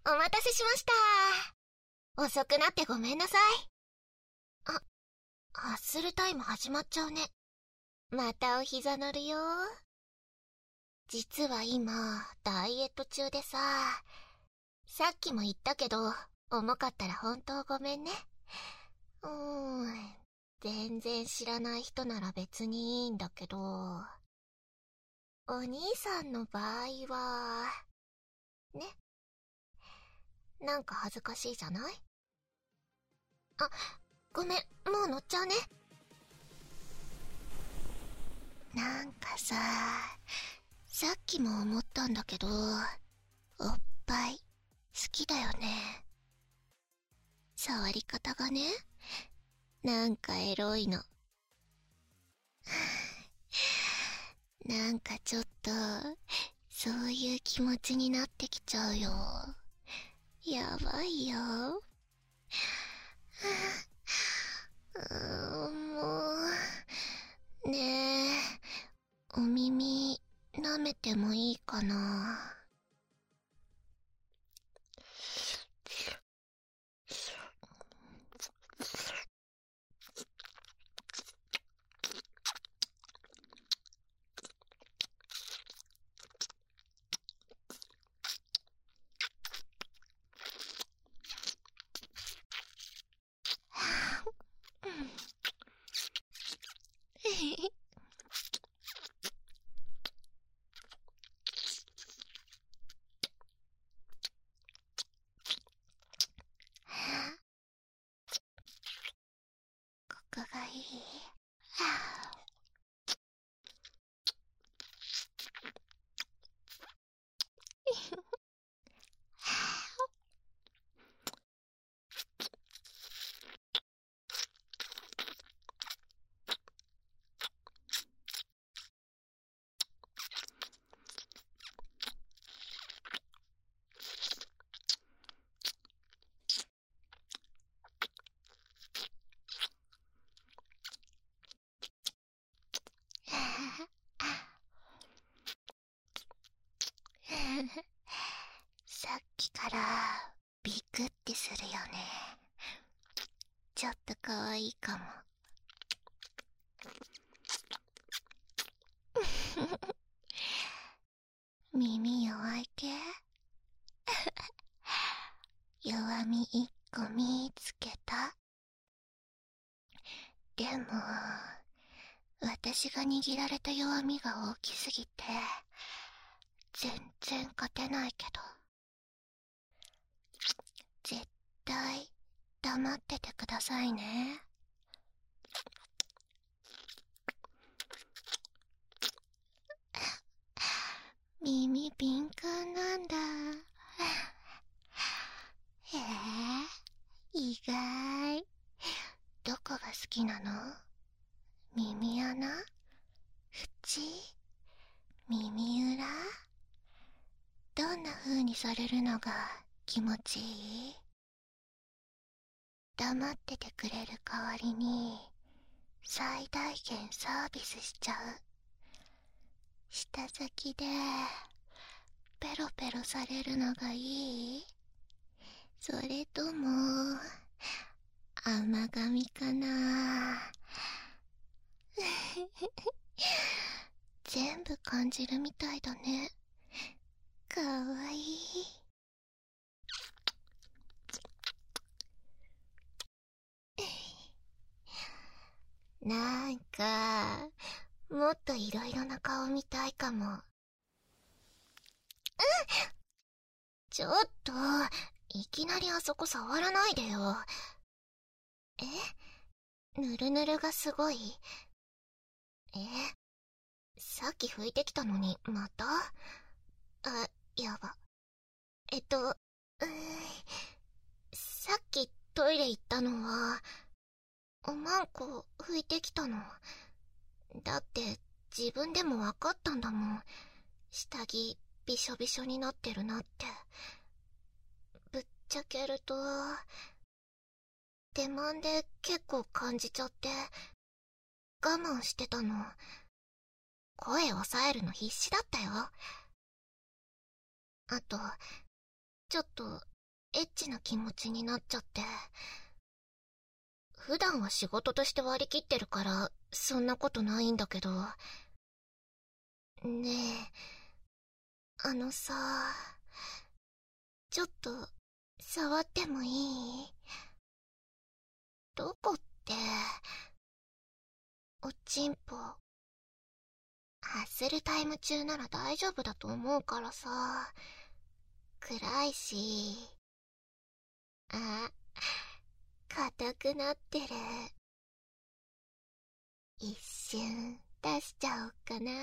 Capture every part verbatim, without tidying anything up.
お待たせしました。遅くなってごめんなさい。あ、ハッスルタイム始まっちゃうね。またお膝乗るよ。実は今、ダイエット中でさ、さっきも言ったけど、重かったら本当ごめんね。うーん、全然知らない人なら別にいいんだけど、お兄さんの場合は、ね。なんか恥ずかしいじゃない？あ、ごめん、もう乗っちゃうね。なんかさ、さっきも思ったんだけど、おっぱい、好きだよね。触り方がね、なんかエロいの。なんかちょっと、そういう気持ちになってきちゃうよ。やばいよ。うーん、もう、ねえ、お耳、舐めてもいいかな。ここがいい。さっきからビクってするよね。ちょっとかわいいかも。耳弱い系？弱み一個見つけた。でも、私が握られた弱みが大きすぎて、全然勝てないけど。絶対、黙っててくださいね。耳敏感なんだ。へえ、意外。どこが好きなの？耳穴？縁？耳裏？どんな風にされるのが気持ちいい？黙っててくれる代わりに最大限サービスしちゃう。舌先でペロペロされるのがいい？それとも甘噛みかな？全部感じるみたいだね。かわいい。なんかもっといろいろな顔見たいかも。うん。ちょっといきなりあそこ触らないでよ。え？ぬるぬるがすごい？え？さっき拭いてきたのにまた？あ、やば。えっと、うーん、さっきトイレ行ったのはおまんこ拭いてきたの。だって自分でも分かったんだもん。下着びしょびしょになってるなって。ぶっちゃけると手間で結構感じちゃって我慢してたの。声抑えるの必死だったよ。あとちょっとエッチな気持ちになっちゃって。普段は仕事として割り切ってるから、そんなことないんだけど。ねえ、あのさ、ちょっと、触ってもいい？どこって、おちんぽ。ハッスルタイム中なら大丈夫だと思うからさ。暗いし。あ、硬くなってる。一瞬出しちゃおうかな。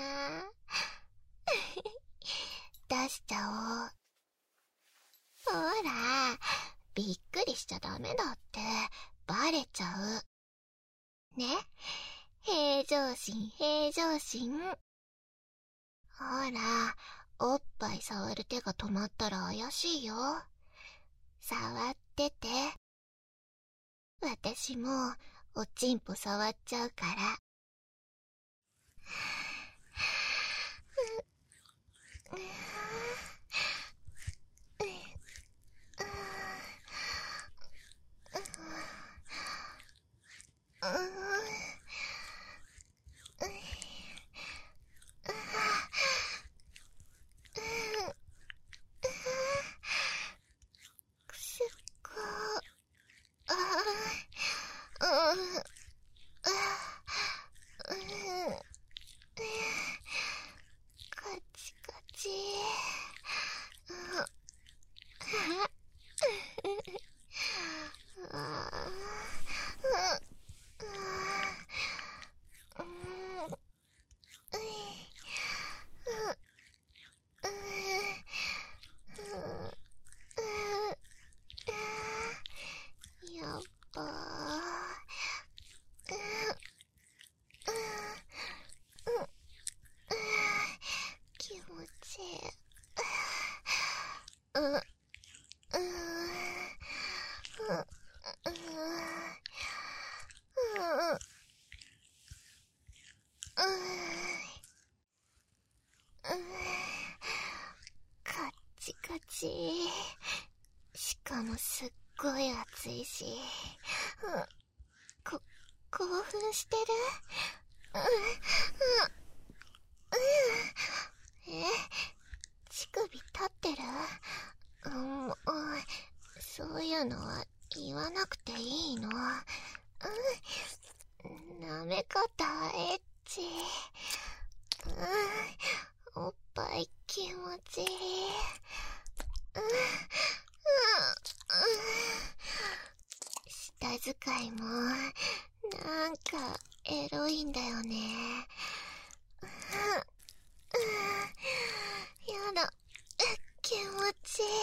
出しちゃおう。ほら、びっくりしちゃダメだって。バレちゃう。ね、平常心平常心。ほら、おっぱい触る手が止まったら怪しいよ。触ってて。私もおちんぽ触っちゃうから。しかもすっごい暑いし、こ、興奮してる？え、乳首立ってる？うん、そういうのは言わなくていいの。舐め方エッチ。おっぱい気持ちいい。舌遣いもなんかエロいんだよね。やだ、気持ちいい。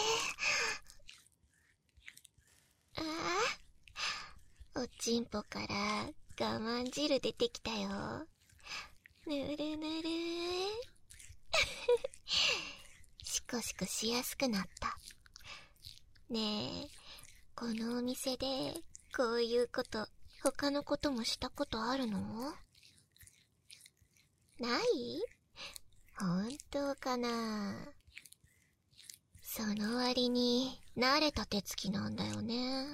あ、おちんぽから我慢汁出てきたよ。ぬるぬるシコシコしやすくなった。ねえ、このお店でこういうこと他のこともしたことあるの？ない？本当かな。その割に慣れた手つきなんだよね。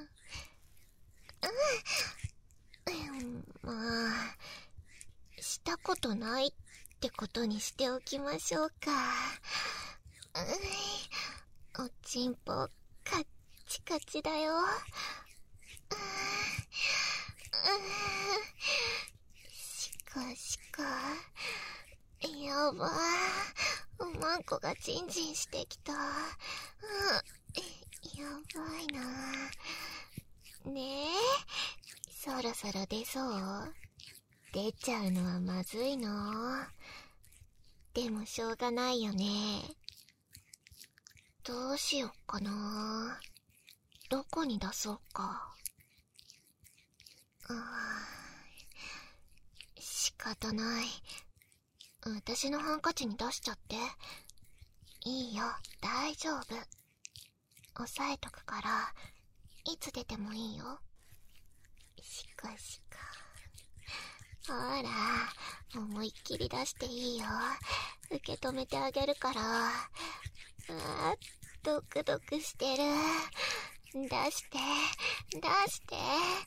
うん、まあしたことないってことにしておきましょうか。おちんぽカッチカチだよ。しかしか、やばー、おまんこがジンジンしてきた。やばいな。ねえ、そろそろ出そう？出ちゃうのはまずいの？でもしょうがないよね。どうしよっかな。どこに出そうか。あー、仕方ない。私のハンカチに出しちゃって。いいよ、大丈夫。押さえとくから、いつ出てもいいよ。しかしか。ほら、思いっきり出していいよ。受け止めてあげるから。あー、ドクドクしてる。 出して出して。う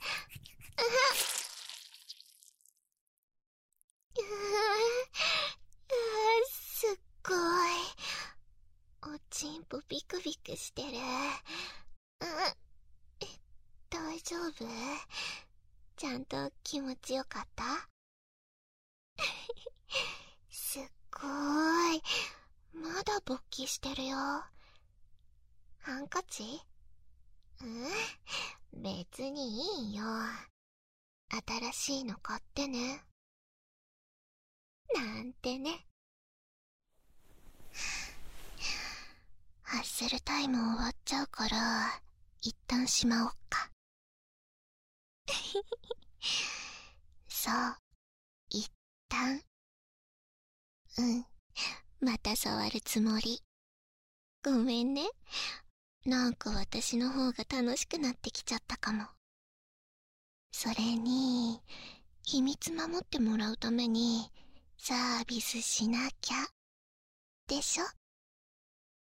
ううすっごい。おちんぽビクビクしてる。うえ大丈夫？ちゃんと気持ちよかった？すっごーい。まだ勃起してるよ。ハンカチ？うん、別にいいよ。新しいの買ってね。なんてね。ハッスルタイム終わっちゃうから、一旦しまおっか。そう、一旦。うん、また触るつもり。ごめんね。なんか私の方が楽しくなってきちゃったかも。それに、秘密守ってもらうために、サービスしなきゃ。でしょ？